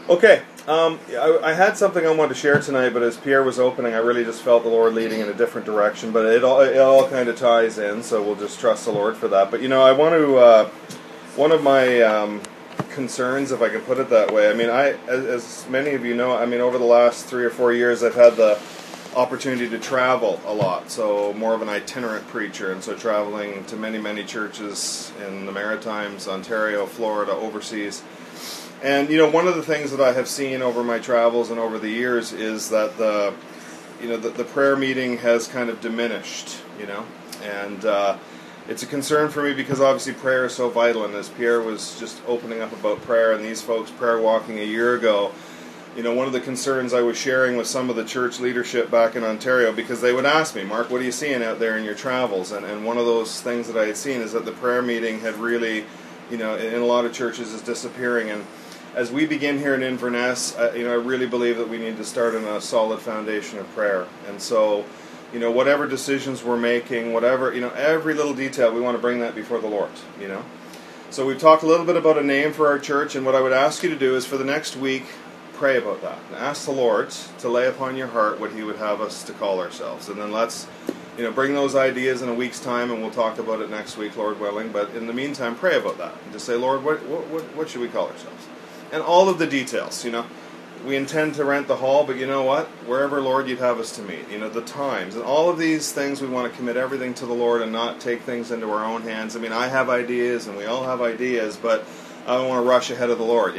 Okay, I had something I wanted to share tonight, but as Pierre was opening, I really just felt the Lord leading in a different direction. But it all kind of ties in, so we'll just trust the Lord for that. But I want to one of my concerns, if I can put it that way. I mean, as many of you know, I mean, over the last 3 or 4 years, I've had the opportunity to travel a lot. So more of an itinerant preacher, and so traveling to many churches in the Maritimes, Ontario, Florida, overseas. And one of the things that I have seen over my travels and over the years is that the prayer meeting has kind of diminished, and it's a concern for me because obviously prayer is so vital. And as Pierre was just opening up about prayer and these folks prayer walking a year ago, one of the concerns I was sharing with some of the church leadership back in Ontario, because they would ask me, Mark, what are you seeing out there in your travels? And one of those things that I had seen is that the prayer meeting had really, in a lot of churches is disappearing. And as we begin here in Inverness, I really believe that we need to start on a solid foundation of prayer. And so, whatever decisions we're making, whatever, every little detail, we want to bring that before the Lord, So we've talked a little bit about a name for our church, and what I would ask you to do is for the next week, pray about that. And ask the Lord to lay upon your heart what He would have us to call ourselves. And then let's, bring those ideas in a week's time, and we'll talk about it next week, Lord willing. But in the meantime, pray about that. And just say, Lord, what should we call ourselves? And all of the details, we intend to rent the hall, but you know what? Wherever, Lord, you'd have us to meet, the times. And all of these things, we want to commit everything to the Lord and not take things into our own hands. I mean, I have ideas, and we all have ideas, but I don't want to rush ahead of the Lord,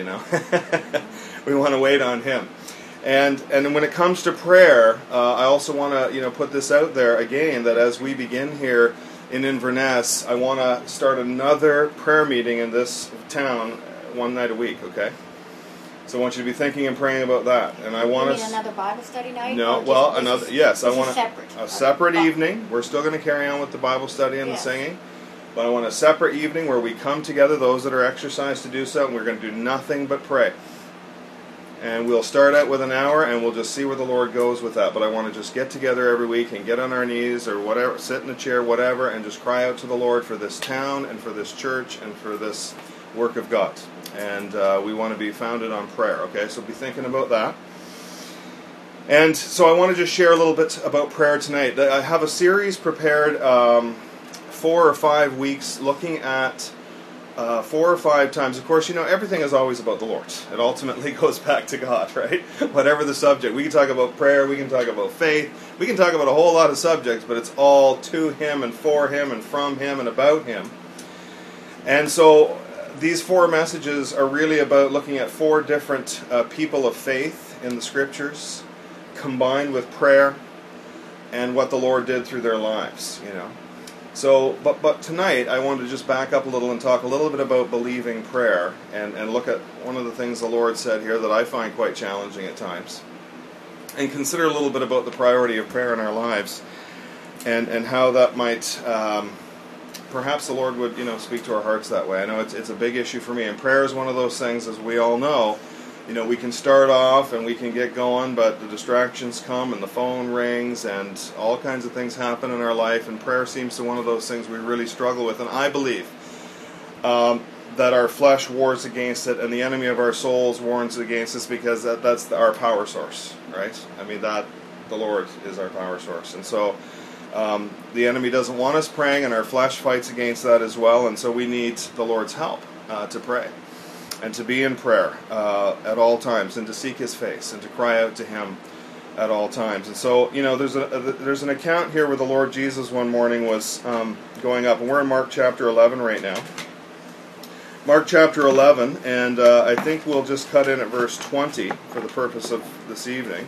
We want to wait on Him. And when it comes to prayer, I also want to, put this out there again, that as we begin here in Inverness, I want to start another prayer meeting in this town one night a week, okay? So I want you to be thinking and praying about that. And I want to another Bible study night? No, well, another. Yes, I want a separate evening. We're still going to carry on with the Bible study and the singing, but I want a separate evening where we come together, those that are exercised to do so, and we're going to do nothing but pray. And we'll start out with an hour, and we'll just see where the Lord goes with that. But I want to just get together every week and get on our knees or whatever, sit in a chair, whatever, and just cry out to the Lord for this town and for this church and for this work of God. And we want to be founded on prayer, okay? So be thinking about that. And so I want to just share a little bit about prayer tonight. I have a series prepared 4 or 5 weeks looking at 4 or 5 times. Of course, everything is always about the Lord. It ultimately goes back to God, right? Whatever the subject. We can talk about prayer, we can talk about faith, we can talk about a whole lot of subjects, but it's all to Him and for Him and from Him and about Him. And so these 4 messages are really about looking at 4 different people of faith in the Scriptures, combined with prayer and what the Lord did through their lives, So, but tonight I wanted to just back up a little and talk a little bit about believing prayer and look at one of the things the Lord said here that I find quite challenging at times, and consider a little bit about the priority of prayer in our lives and how that might perhaps the Lord would, speak to our hearts that way. I know it's a big issue for me, and prayer is one of those things, as we all know. We can start off and we can get going, but the distractions come and the phone rings and all kinds of things happen in our life, and prayer seems to be one of those things we really struggle with. And I believe that our flesh wars against it, and the enemy of our souls wars against us, because that's our power source, right? I mean, that the Lord is our power source. And so the enemy doesn't want us praying, and our flesh fights against that as well, and so we need the Lord's help to pray and to be in prayer at all times, and to seek His face and to cry out to Him at all times. And so, there's an account here where the Lord Jesus one morning was going up, and we're in Mark chapter 11 right now. Mark chapter 11, and I think we'll just cut in at verse 20 for the purpose of this evening.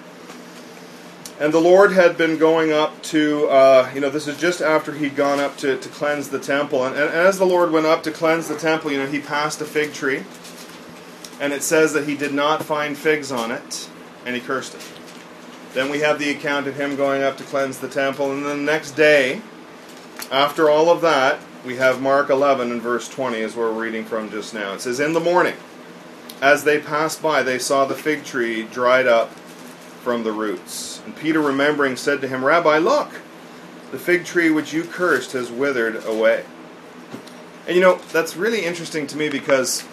And the Lord had been going up to, this is just after he'd gone up to cleanse the temple. And as the Lord went up to cleanse the temple, he passed a fig tree. And it says that he did not find figs on it, and he cursed it. Then we have the account of him going up to cleanse the temple. And then the next day, after all of that, we have Mark 11 and verse 20 is where we're reading from just now. It says, "In the morning, as they passed by, they saw the fig tree dried up from the roots. And Peter, remembering, said to him, 'Rabbi, look, the fig tree which you cursed has withered away.'" And that's really interesting to me, because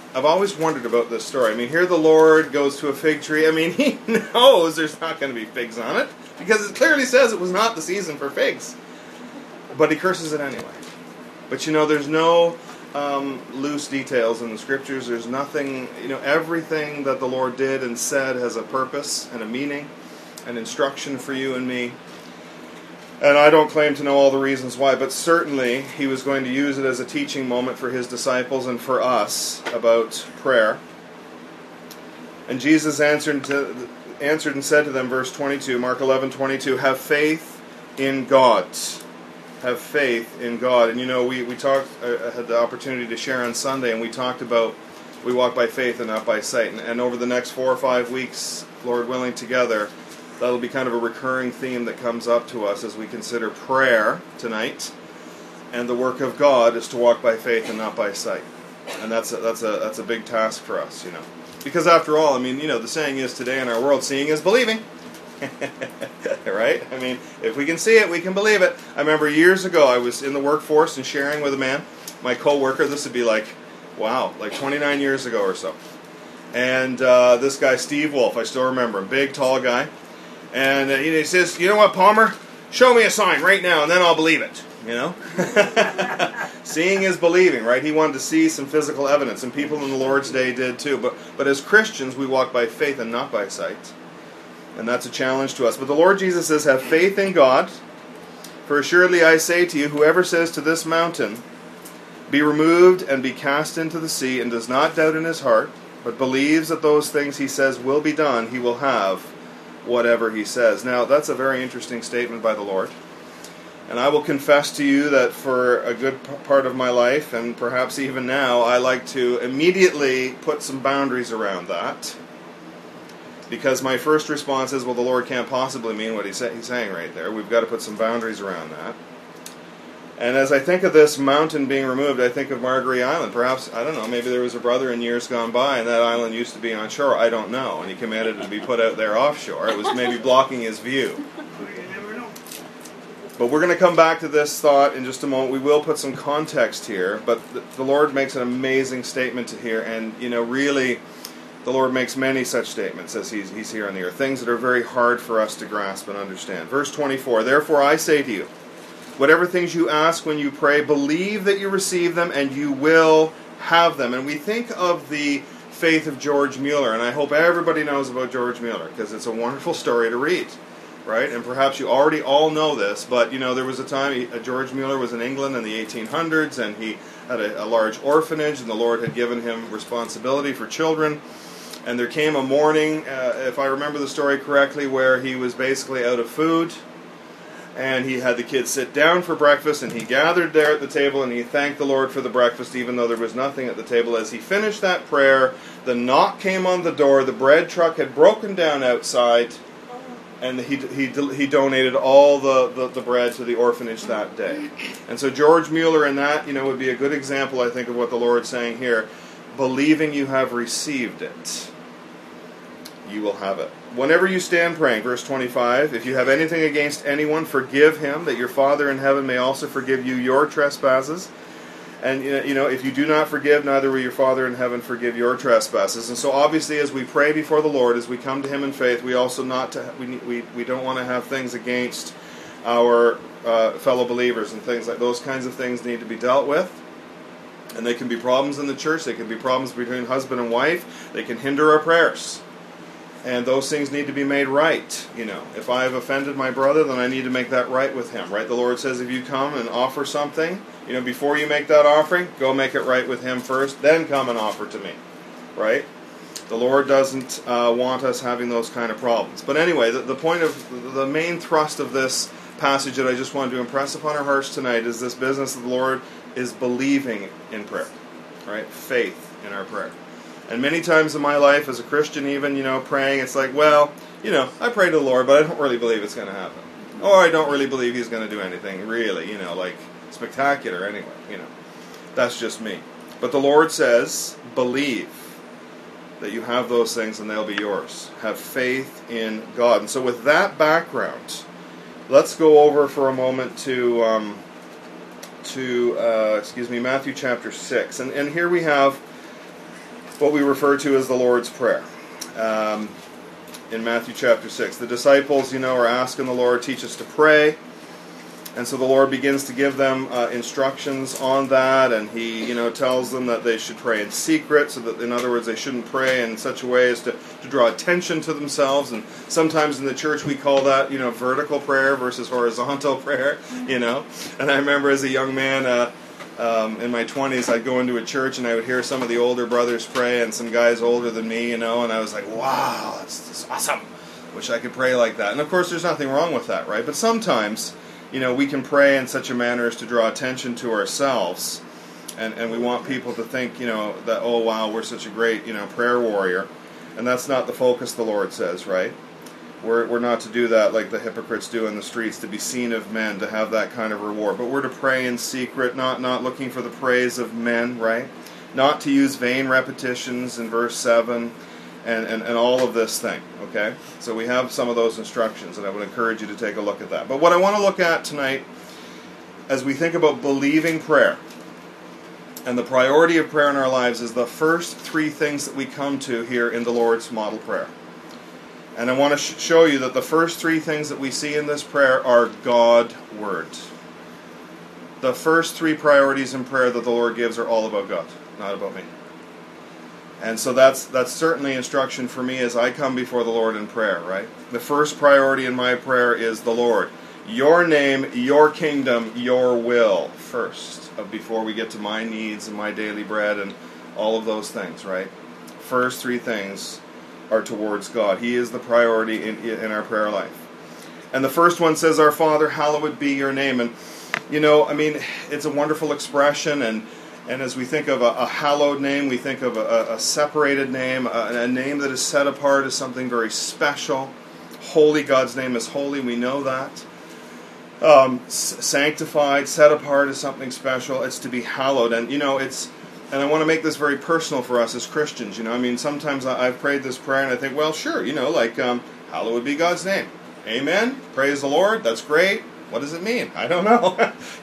I've always wondered about this story. I mean, here the Lord goes to a fig tree. I mean, he knows there's not going to be figs on it, because it clearly says it was not the season for figs. But he curses it anyway. But there's no loose details in the scriptures. There's nothing, everything that the Lord did and said has a purpose and a meaning, an instruction for you and me. And I don't claim to know all the reasons why, but certainly he was going to use it as a teaching moment for his disciples and for us about prayer. And Jesus answered and said to them, verse 22, Mark 11:22, have faith in God. Have faith in God. And we talked, I had the opportunity to share on Sunday, and we talked about we walk by faith and not by sight. And over the next 4 or 5 weeks, Lord willing, together, that'll be kind of a recurring theme that comes up to us as we consider prayer tonight. And the work of God is to walk by faith and not by sight. And that's a big task for us, Because after all, the saying is today in our world, seeing is believing. Right? If we can see it, we can believe it. I remember years ago, I was in the workforce and sharing with a man, my co-worker. This would be like 29 years ago or so. And this guy, Steve Wolf, I still remember him, big, tall guy. And he says, you know what, Palmer? Show me a sign right now, and then I'll believe it. Seeing is believing, right? He wanted to see some physical evidence, and people in the Lord's day did too. But as Christians, we walk by faith and not by sight. And that's a challenge to us. But the Lord Jesus says, have faith in God. For assuredly I say to you, whoever says to this mountain, be removed and be cast into the sea, and does not doubt in his heart, but believes that those things he says will be done, he will have whatever he says. Now, that's a very interesting statement by the Lord. And I will confess to you that for a good part of my life, and perhaps even now, I like to immediately put some boundaries around that. Because my first response is, well, the Lord can't possibly mean what he's saying right there. We've got to put some boundaries around that. And as I think of this mountain being removed, I think of Margaree Island. Perhaps, I don't know, maybe there was a brother in years gone by, and that island used to be on shore. I don't know. And he commanded it to be put out there offshore. It was maybe blocking his view. But we're going to come back to this thought in just a moment. We will put some context here, but the Lord makes an amazing statement to here, and really, the Lord makes many such statements as He's here on the earth, things that are very hard for us to grasp and understand. Verse 24, therefore I say to you, whatever things you ask when you pray, believe that you receive them, and you will have them. And we think of the faith of George Mueller, and I hope everybody knows about George Mueller, because it's a wonderful story to read. Right? And perhaps you already all know this, but there was a time George Mueller was in England in the 1800s, and he had a large orphanage, and the Lord had given him responsibility for children. And there came a morning, if I remember the story correctly, where he was basically out of food, and he had the kids sit down for breakfast, and he gathered there at the table, and he thanked the Lord for the breakfast, even though there was nothing at the table. As he finished that prayer, the knock came on the door, the bread truck had broken down outside, and he donated all the bread to the orphanage that day. And so George Mueller in that, would be a good example, I think, of what the Lord's saying here. Believing you have received it, you will have it. Whenever you stand praying, verse 25, if you have anything against anyone, forgive him, that your Father in heaven may also forgive you your trespasses. And, if you do not forgive, neither will your Father in heaven forgive your trespasses. And so obviously as we pray before the Lord, as we come to Him in faith, we also we don't want to have things against our fellow believers and things like those kinds of things need to be dealt with. And they can be problems in the church. They can be problems between husband and wife. They can hinder our prayers. And those things need to be made right. If I have offended my brother, then I need to make that right with him. Right? The Lord says if you come and offer something, before you make that offering, go make it right with him first, then come and offer to me. Right? The Lord doesn't want us having those kind of problems. But anyway, the point of the main thrust of this passage that I just wanted to impress upon our hearts tonight is this business of the Lord is believing in prayer. Right? Faith in our prayer. And many times in my life as a Christian even, praying, it's like, well, I pray to the Lord, but I don't really believe it's going to happen. Or I don't really believe He's going to do anything really, like spectacular anyway, That's just me. But the Lord says, believe that you have those things and they'll be yours. Have faith in God. And so with that background, let's go over for a moment to Matthew chapter 6. And here we have what we refer to as the Lord's Prayer. In Matthew chapter 6. The disciples, are asking the Lord, teach us to pray. And so the Lord begins to give them instructions on that, and He, tells them that they should pray in secret, so that, in other words, they shouldn't pray in such a way as to draw attention to themselves. And sometimes in the church we call that, vertical prayer versus horizontal prayer, And I remember as a young man, in my 20s, I'd go into a church and I would hear some of the older brothers pray, and some guys older than me, and I was like, wow, that's awesome. Wish I could pray like that. And of course, there's nothing wrong with that, right? But sometimes, we can pray in such a manner as to draw attention to ourselves, and we want people to think, that, oh wow, we're such a great, prayer warrior, and that's not the focus, the Lord says, right? We're not to do that like the hypocrites do in the streets, to be seen of men, to have that kind of reward. But we're to pray in secret, not looking for the praise of men, right? Not to use vain repetitions in verse 7, and all of this thing, okay? So we have some of those instructions, and I would encourage you to take a look at that. But what I want to look at tonight, as we think about believing prayer, and the priority of prayer in our lives, is the first three things that we come to here in the Lord's model prayer. And I want to show you that the first three things that we see in this prayer are God-word. The first three priorities in prayer that the Lord gives are all about God, not about me. And so that's certainly instruction for me as I come before the Lord in prayer, right? The first priority in my prayer is the Lord. Your name, your kingdom, your will first, before we get to my needs and my daily bread and all of those things, right? First three things are towards God. He is the priority in our prayer life. And the first one says, Our Father, hallowed be your name. And, it's a wonderful expression, and as we think of a hallowed name, we think of a separated name, a name that is set apart as something very special. Holy, God's name is holy, we know that. Sanctified, set apart as something special. It's to be hallowed. And, and I want to make this very personal for us as Christians. Sometimes I've prayed this prayer and I think, well, sure, hallowed be God's name. Amen. Praise the Lord. That's great. What does it mean? I don't know.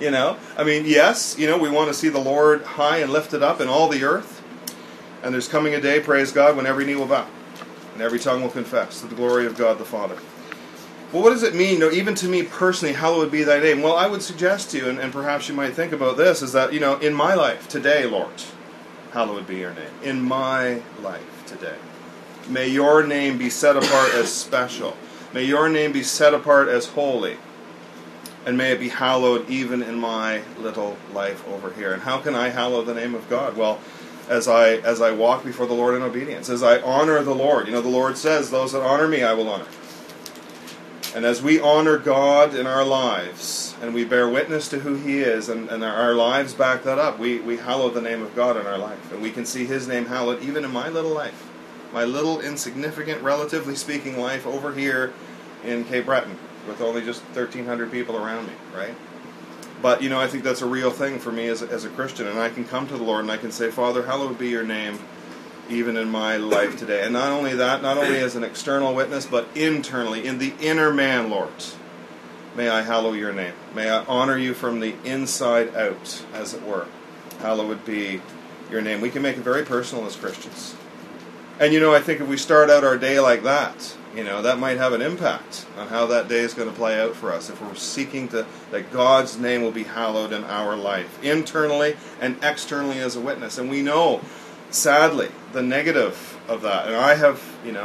Yes, we want to see the Lord high and lifted up in all the earth. And there's coming a day, praise God, when every knee will bow and every tongue will confess to the glory of God the Father. Well, what does it mean, even to me personally, hallowed be thy name? Well, I would suggest to you, and perhaps you might think about this, is that, in my life today, Lord, hallowed be your name. In my life today. May your name be set apart as special. May your name be set apart as holy. And may it be hallowed even in my little life over here. And how can I hallow the name of God? Well, as I walk before the Lord in obedience, as I honor the Lord. The Lord says, those that honor me, I will honor. And as we honor God in our lives, and we bear witness to who He is, and our lives back that up, we hallow the name of God in our life. And we can see His name hallowed even in my little life. My little insignificant, relatively speaking, life over here in Cape Breton, with only just 1,300 people around me, right? But, I think that's a real thing for me as a Christian. And I can come to the Lord and I can say, Father, hallowed be your name, even in my life today. And not only that, not only as an external witness, but internally, in the inner man, Lord, may I hallow your name. May I honor you from the inside out, as it were. Hallowed be your name. We can make it very personal as Christians. And, I think if we start out our day like that, that might have an impact on how that day is going to play out for us. If we're seeking that God's name will be hallowed in our life, internally and externally as a witness. And we know, sadly, the negative of that. And I have,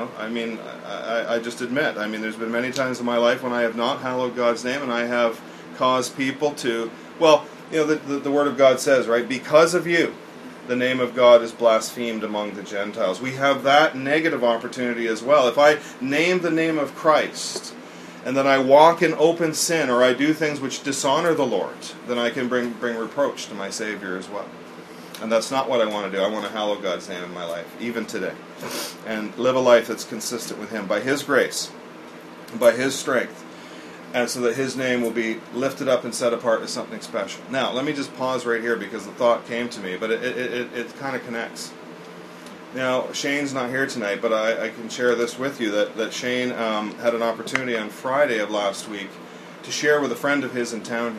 I just admit, there's been many times in my life when I have not hallowed God's name, and I have caused people to, the Word of God says, right, because of you, the name of God is blasphemed among the Gentiles. We have that negative opportunity as well. If I name the name of Christ, and then I walk in open sin, or I do things which dishonor the Lord, then I can bring reproach to my Savior as well. And that's not what I want to do. I want to hallow God's name in my life, even today. And live a life that's consistent with Him, by His grace, by His strength, and so that His name will be lifted up and set apart as something special. Now, let me just pause right here because the thought came to me, but it kind of connects. Now, Shane's not here tonight, but I can share this with you, that Shane had an opportunity on Friday of last week to share with a friend of his in town here.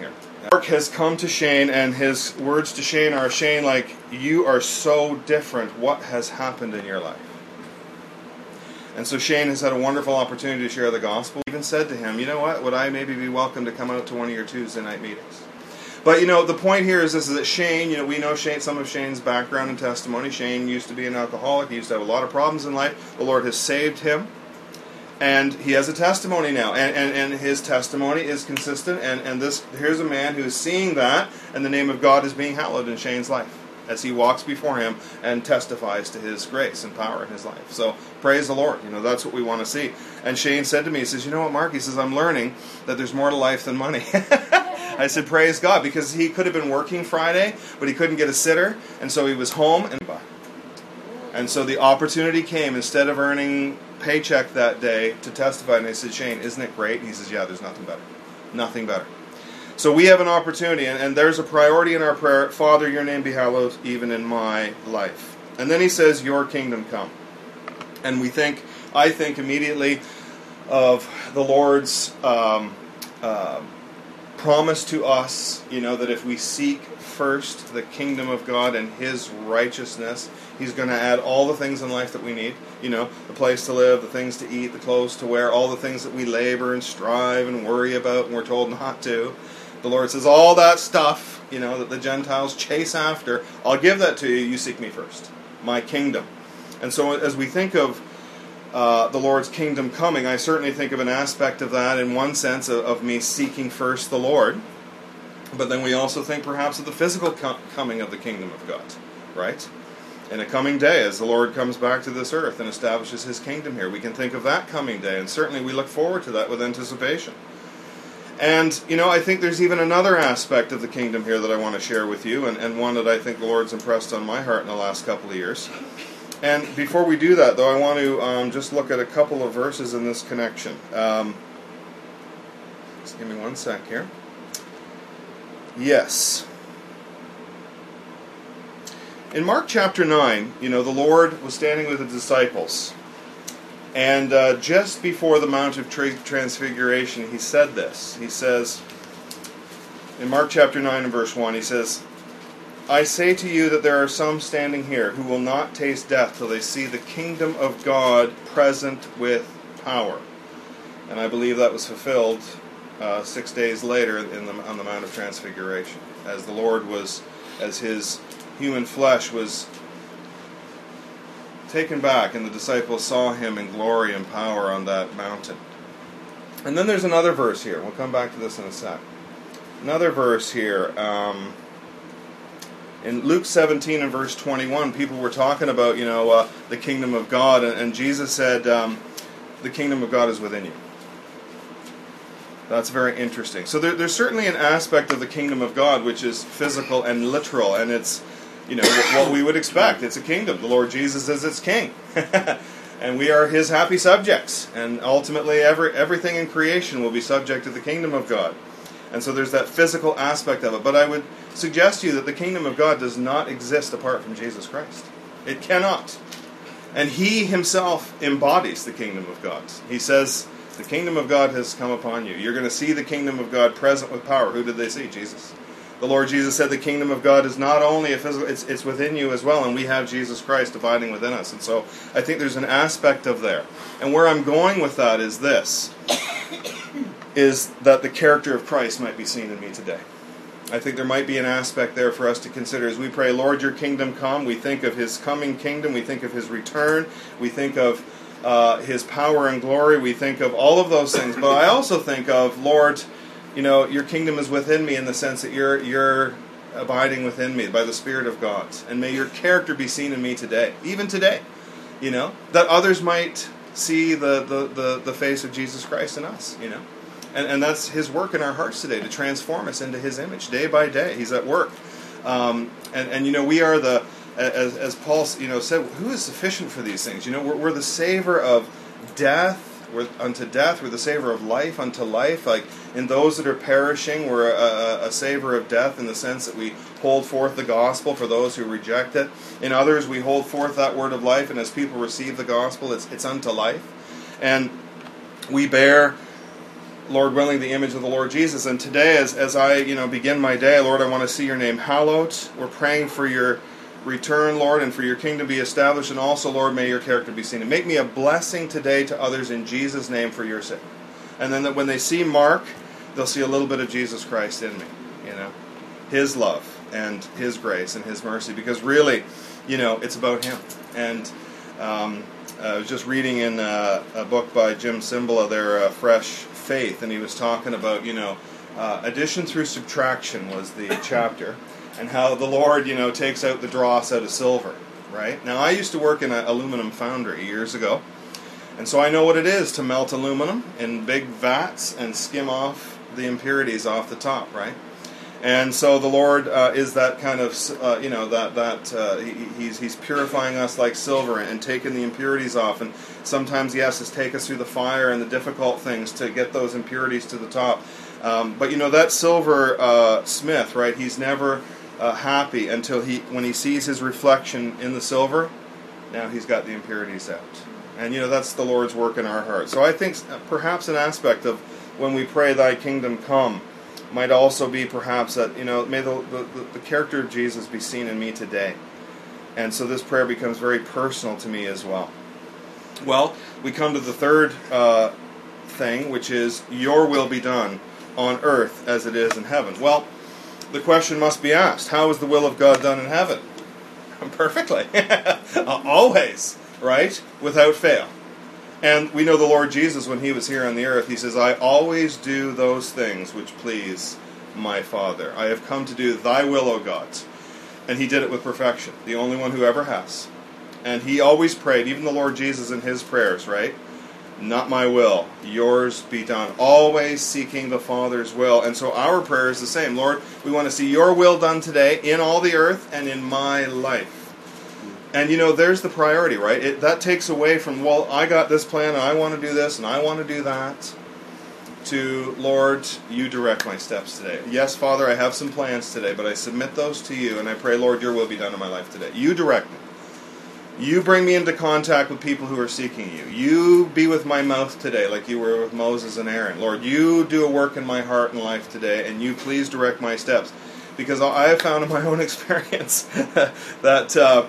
Mark has come to Shane, and his words to Shane are, Shane, like, you are so different. What has happened in your life? And so Shane has had a wonderful opportunity to share the gospel. He even said to him, you know what, would I maybe be welcome to come out to one of your Tuesday night meetings? But, the point here is this, is that Shane, we know Shane, some of Shane's background and testimony. Shane used to be an alcoholic. He used to have a lot of problems in life. The Lord has saved him. And he has a testimony now. And his testimony is consistent. And here's a man who is seeing that, and the name of God is being hallowed in Shane's life as he walks before him and testifies to his grace and power in his life. So, praise the Lord. That's what we want to see. And Shane said to me, he says, you know what, Mark? He says, I'm learning that there's more to life than money. I said, praise God, because he could have been working Friday, but he couldn't get a sitter, and so he was home. And so the opportunity came, instead of earning paycheck that day, to testify. And I said, Shane, isn't it great? And he says, yeah, there's nothing better. Nothing better. So we have an opportunity, and there's a priority in our prayer. Father, your name be hallowed even in my life. And then he says, your kingdom come. And I think immediately of the Lord's promise to us, that if we seek first the kingdom of God and His righteousness, He's going to add all the things in life that we need. The place to live, the things to eat, the clothes to wear, all the things that we labor and strive and worry about and we're told not to. The Lord says, all that stuff, that the Gentiles chase after, I'll give that to you. You seek me first. My kingdom. And so as we think of the Lord's kingdom coming, I certainly think of an aspect of that in one sense of me seeking first the Lord. But then we also think perhaps of the physical coming of the kingdom of God, right? In a coming day, as the Lord comes back to this earth and establishes His kingdom here, we can think of that coming day, and certainly we look forward to that with anticipation. And, I think there's even another aspect of the kingdom here that I want to share with you, and one that I think the Lord's impressed on my heart in the last couple of years. And before we do that, though, I want to just look at a couple of verses in this connection. Just give me one sec here. Yes. In Mark chapter 9, the Lord was standing with the disciples. And just before the Mount of Transfiguration, He said this. He says, in Mark chapter 9 and verse 1, He says, I say to you that there are some standing here who will not taste death till they see the kingdom of God present with power. And I believe that was fulfilled 6 days later on the Mount of Transfiguration, as the Lord as His human flesh was taken back, and the disciples saw Him in glory and power on that mountain. And then there's another verse here. We'll come back to this in a sec. Another verse here. In Luke 17 and verse 21, people were talking about, the kingdom of God, and Jesus said, the kingdom of God is within you. That's very interesting. So there's certainly an aspect of the kingdom of God which is physical and literal, and it's, what we would expect. It's a kingdom. The Lord Jesus is its king. And we are His happy subjects. And ultimately everything in creation will be subject to the kingdom of God. And so there's that physical aspect of it. But I would suggest to you that the kingdom of God does not exist apart from Jesus Christ. It cannot. And He Himself embodies the kingdom of God. He says, the kingdom of God has come upon you. You're going to see the kingdom of God present with power. Who did they see? Jesus. The Lord Jesus said the kingdom of God is not only a physical, it's within you as well, and we have Jesus Christ abiding within us. And so I think there's an aspect of there. And where I'm going with that is this, is that the character of Christ might be seen in me today. I think there might be an aspect there for us to consider as we pray, Lord, your kingdom come. We think of His coming kingdom. We think of His return. We think of His power and glory. We think of all of those things. But I also think of, Lord, your kingdom is within me in the sense that you're abiding within me by the Spirit of God. And may your character be seen in me today, even today, that others might see the face of Jesus Christ in us, And that's His work in our hearts today, to transform us into His image day by day. He's at work. And we are as Paul said, who is sufficient for these things? We're the savor of death. Unto death, we're the savor of life unto life. Like in those that are perishing, we're a savor of death in the sense that we hold forth the gospel for those who reject it. In others, we hold forth that word of life, and as people receive the gospel, it's unto life. And we bear Lord willing, the image of the Lord Jesus. And today, as I begin my day, Lord, I want to see your name hallowed. We're praying for your return, Lord, and for your kingdom to be established. And also, Lord, may your character be seen. And make me a blessing today to others in Jesus' name for your sake. And then that when they see Mark, they'll see a little bit of Jesus Christ in me. His love and his grace and his mercy. Because really, it's about him. And I was just reading in a book by Jim Cymbala there, Fresh Faith, and he was talking about, addition through subtraction was the chapter, and how the Lord, takes out the dross out of silver, right? Now, I used to work in an aluminum foundry years ago, and so I know what it is to melt aluminum in big vats and skim off the impurities off the top, right? And so the Lord is that kind of, He's purifying us like silver and taking the impurities off. And sometimes He has to take us through the fire and the difficult things to get those impurities to the top. But that silver smith, right? He's never happy until when he sees his reflection in the silver. Now he's got the impurities out, and that's the Lord's work in our hearts. So I think perhaps an aspect of when we pray, "Thy kingdom come," might also be perhaps that, may the character of Jesus be seen in me today. And so this prayer becomes very personal to me as well. Well, we come to the third thing, which is, your will be done on earth as it is in heaven. Well, the question must be asked, how is the will of God done in heaven? Perfectly. Always, right? Without fail. And we know the Lord Jesus, when He was here on the earth, He says, "I always do those things which please my Father. I have come to do thy will, O God." And He did it with perfection, the only one who ever has. And He always prayed, even the Lord Jesus in His prayers, right? "Not my will, yours be done." Always seeking the Father's will. And so our prayer is the same. Lord, we want to see your will done today in all the earth and in my life. And there's the priority, right? That takes away from, well, I got this plan, and I want to do this, and I want to do that, to, Lord, you direct my steps today. Yes, Father, I have some plans today, but I submit those to you, and I pray, Lord, your will be done in my life today. You direct me. You bring me into contact with people who are seeking you. You be with my mouth today, like you were with Moses and Aaron. Lord, you do a work in my heart and life today, and you please direct my steps. Because I have found in my own experience that...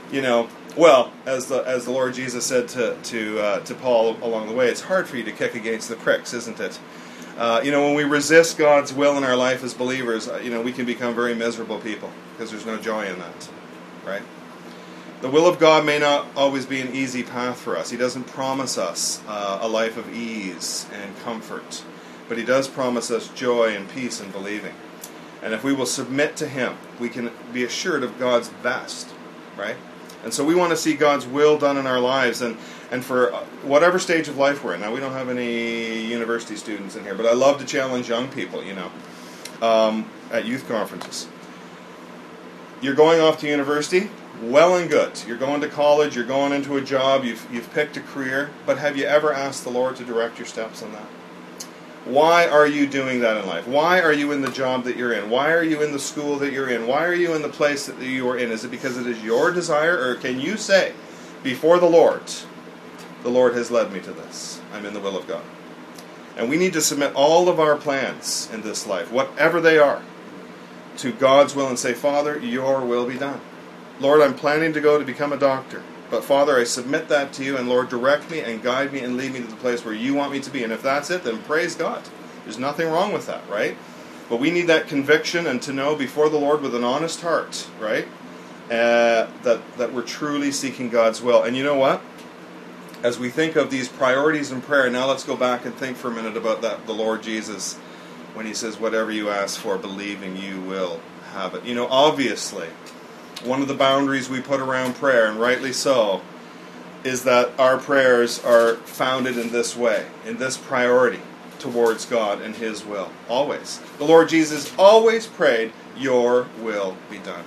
well, as the Lord Jesus said to Paul along the way, it's hard for you to kick against the pricks, isn't it? When we resist God's will in our life as believers, we can become very miserable people because there's no joy in that, right? The will of God may not always be an easy path for us. He doesn't promise us a life of ease and comfort, but He does promise us joy and peace in believing. And if we will submit to Him, we can be assured of God's best, right? And so we want to see God's will done in our lives, and for whatever stage of life we're in. Now, we don't have any university students in here, but I love to challenge young people, at youth conferences. You're going off to university, well and good. You're going to college, you're going into a job, you've picked a career, but have you ever asked the Lord to direct your steps in that? Why are you doing that in life? Why are you in the job that you're in? Why are you in the school that you're in? Why are you in the place that you are in? Is it because it is your desire, or can you say, before the Lord has led me to this. I'm in the will of God. And we need to submit all of our plans in this life, whatever they are, to God's will and say, Father, your will be done. Lord, I'm planning to go to become a doctor. But Father, I submit that to you, and Lord, direct me and guide me and lead me to the place where you want me to be. And if that's it, then praise God. There's nothing wrong with that, right? But we need that conviction and to know before the Lord with an honest heart, right? That we're truly seeking God's will. And you know what? As we think of these priorities in prayer, now let's go back and think for a minute about that, the Lord Jesus, when He says, whatever you ask for, believing you will have it. Obviously, one of the boundaries we put around prayer, and rightly so, is that our prayers are founded in this way, in this priority towards God and His will. Always. The Lord Jesus always prayed, your will be done.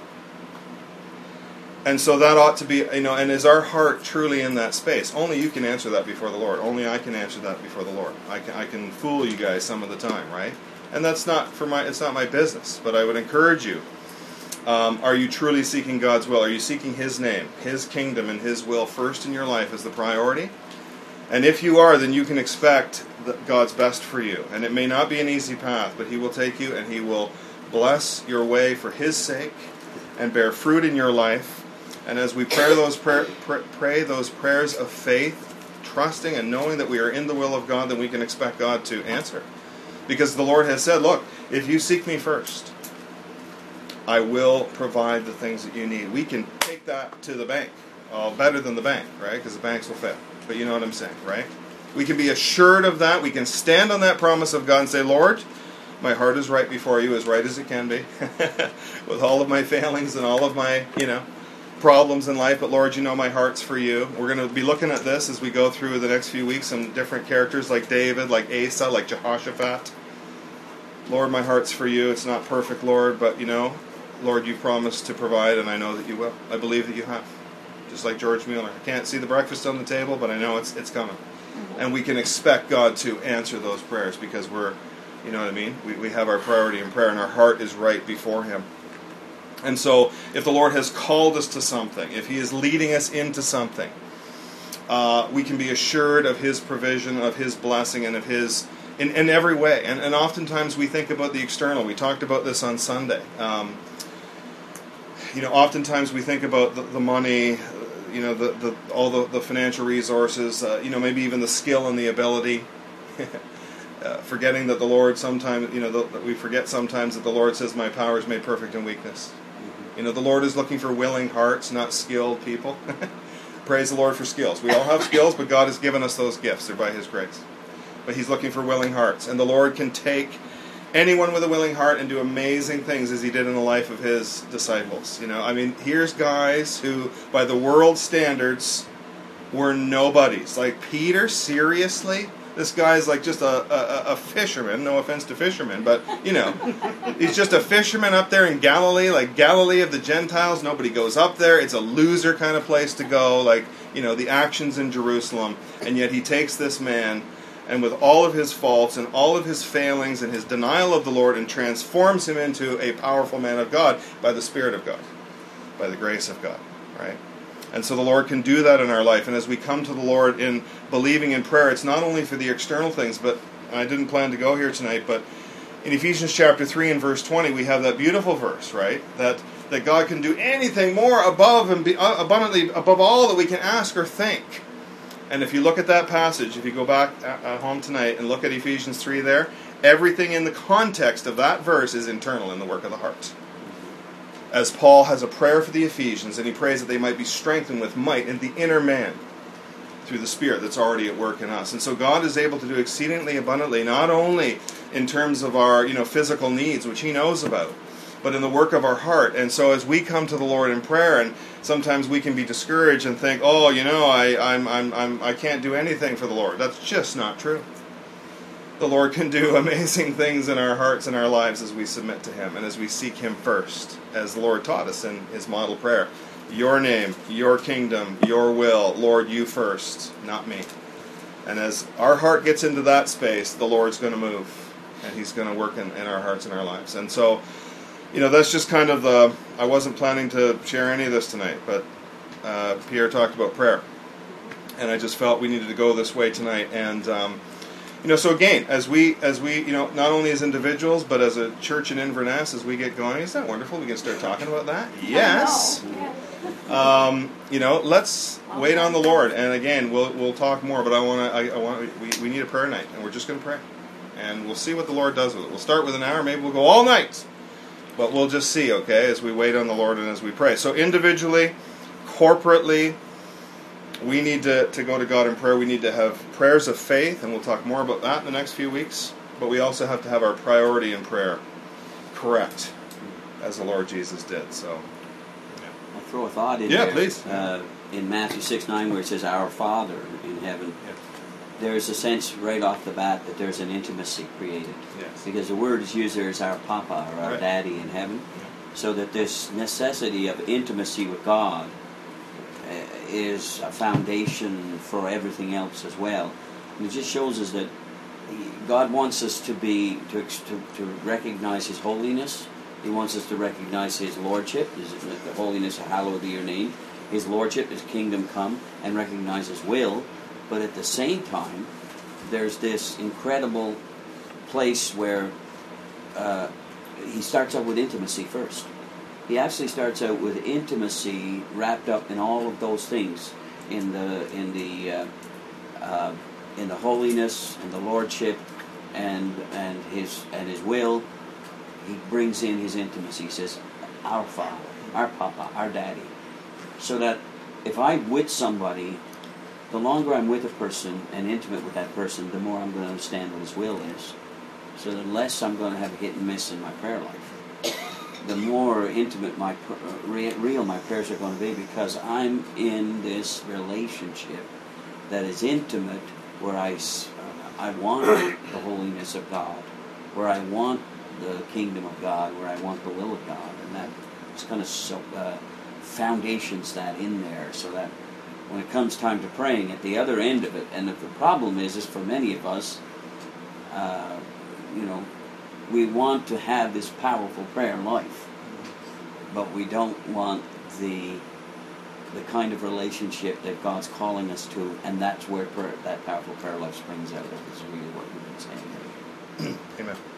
And so that ought to be, and is our heart truly in that space? Only you can answer that before the Lord. Only I can answer that before the Lord. I can fool you guys some of the time, right? And that's not it's not my business, but I would encourage you. Are you truly seeking God's will? Are you seeking His name, His kingdom, and His will first in your life as the priority? And if you are, then you can expect God's best for you. And it may not be an easy path, but He will take you and He will bless your way for His sake and bear fruit in your life. And as we pray those prayers of faith, trusting and knowing that we are in the will of God, then we can expect God to answer. Because the Lord has said, look, if you seek me first, I will provide the things that you need. We can take that to the bank. Better than the bank, right? Because the banks will fail. But you know what I'm saying, right? We can be assured of that. We can stand on that promise of God and say, Lord, my heart is right before you, as right as it can be, with all of my failings and all of my, problems in life. But Lord, you know my heart's for you. We're going to be looking at this as we go through the next few weeks, some different characters like David, like Asa, like Jehoshaphat. Lord, my heart's for you. It's not perfect, Lord, but Lord, you promised to provide, and I know that you will. I believe that you have. Just like George Mueller. I can't see the breakfast on the table, but I know it's coming. Mm-hmm. And we can expect God to answer those prayers because we're, you know what I mean? We have our priority in prayer and our heart is right before Him. And so if the Lord has called us to something, if He is leading us into something, we can be assured of His provision, of His blessing, and of His, in every way. And oftentimes we think about the external. We talked about this on Sunday. Oftentimes we think about the money, all the financial resources, maybe even the skill and the ability. Forgetting that the Lord sometimes, we forget sometimes that the Lord says, my power is made perfect in weakness. The Lord is looking for willing hearts, not skilled people. Praise the Lord for skills. We all have skills, but God has given us those gifts. They're by His grace. But He's looking for willing hearts. And the Lord can take anyone with a willing heart and do amazing things as He did in the life of His disciples. Here's guys who, by the world standards, were nobodies. Like Peter, seriously? This guy's like just a fisherman. No offense to fishermen, but, he's just a fisherman up there in Galilee, like Galilee of the Gentiles. Nobody goes up there. It's a loser kind of place to go, like, the actions in Jerusalem. And yet He takes this man, and with all of his faults and all of his failings and his denial of the Lord, and transforms him into a powerful man of God by the Spirit of God, by the grace of God, right? And so the Lord can do that in our life. And as we come to the Lord in believing in prayer, it's not only for the external things, but I didn't plan to go here tonight, but in Ephesians chapter 3 and verse 20, we have that beautiful verse, right? That God can do anything more above and abundantly above all that we can ask or think. And if you look at that passage, if you go back at home tonight and look at Ephesians 3 there, everything in the context of that verse is internal in the work of the heart. As Paul has a prayer for the Ephesians, and he prays that they might be strengthened with might in the inner man through the Spirit that's already at work in us. And so God is able to do exceedingly abundantly, not only in terms of our physical needs, which He knows about, but in the work of our heart. And so as we come to the Lord in prayer, and sometimes we can be discouraged and think, I can't do anything for the Lord. That's just not true. The Lord can do amazing things in our hearts and our lives as we submit to Him and as we seek Him first, as the Lord taught us in His model prayer. Your name, your kingdom, your will, Lord, you first, not me. And as our heart gets into that space, the Lord's going to move, and He's going to work in our hearts and our lives. And so, that's just kind of I wasn't planning to share any of this tonight, but Pierre talked about prayer, and I just felt we needed to go this way tonight. And so again, as we not only as individuals, but as a church in Inverness, as we get going, isn't that wonderful? We can start talking about that. Yes. Let's wait on the Lord, and again, we'll talk more. But we need a prayer night, and we're just going to pray, and we'll see what the Lord does with it. We'll start with an hour, maybe we'll go all night, but we'll just see, okay, as we wait on the Lord and as we pray. So individually, corporately, we need to go to God in prayer. We need to have prayers of faith, and we'll talk more about that in the next few weeks. But we also have to have our priority in prayer correct, as the Lord Jesus did. So, I'll throw a thought in there. Yeah, please. In Matthew 6:9, where it says, "Our Father in heaven," there's a sense right off the bat that there's an intimacy created. Yes. Because the word is used there as our Papa, or our Daddy in heaven. Yeah. So that this necessity of intimacy with God is a foundation for everything else as well. And it just shows us that God wants us to recognize His holiness. He wants us to recognize His lordship, the holiness of hallowed be your name. His lordship, His kingdom come, and recognize His will, But at the same time, there's this incredible place where he starts out with intimacy first. He actually starts out with intimacy wrapped up in all of those things, in the holiness and the lordship and his will. He brings in his intimacy. He says, "Our Father, our Papa, our Daddy," so that if I'm with somebody, the longer I'm with a person and intimate with that person, the more I'm going to understand what his will is. So the less I'm going to have a hit and miss in my prayer life. The more intimate real my prayers are going to be, because I'm in this relationship that is intimate, where I want the holiness of God, where I want the kingdom of God, where I want the will of God, and that kind of foundations that in there, so that when it comes time to praying at the other end of it, and if the problem is for many of us, we want to have this powerful prayer life, but we don't want the kind of relationship that God's calling us to, and that's where that powerful prayer life springs out of, is really what we've been saying. Amen.